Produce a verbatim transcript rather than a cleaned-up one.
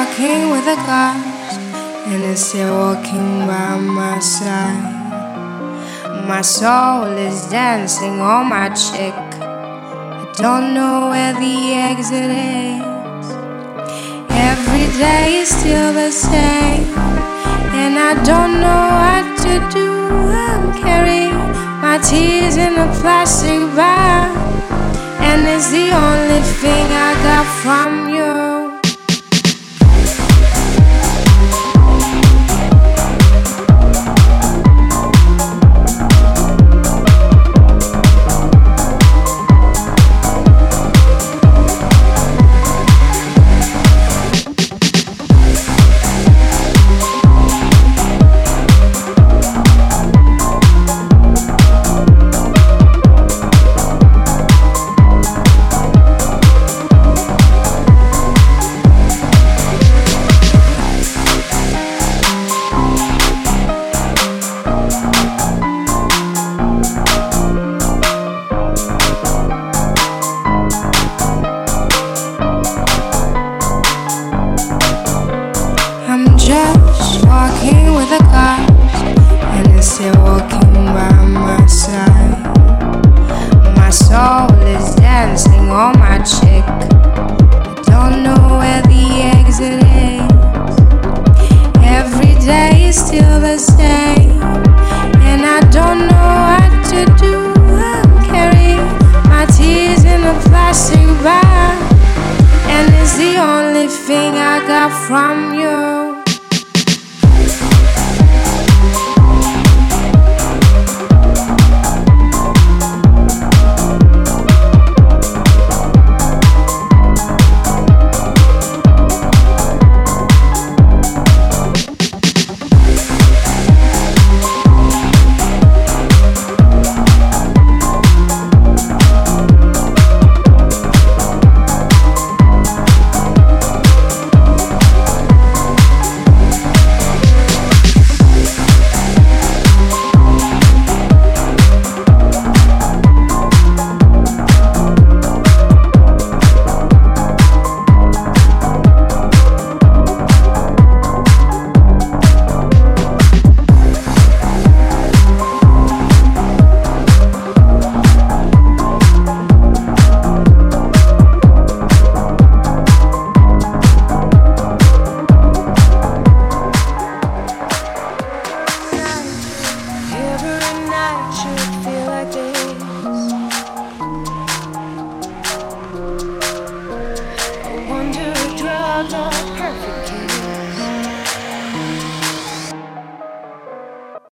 walking with a ghost, and it's still walking by my side. My soul is dancing on my chick. I don't know where the exit is. Every day is still the same, and I don't know what to do. I'm carrying my tears in a plastic bag, and it's the only thing I got from you. Just walking with a ghost, and it's still walking by my side. My soul is dancing on my chick. I don't know where the exit is. Every day is still the same, and I don't know what to do. I'm carrying my tears in a plastic bag, and it's the only thing I got from you. Wonder drug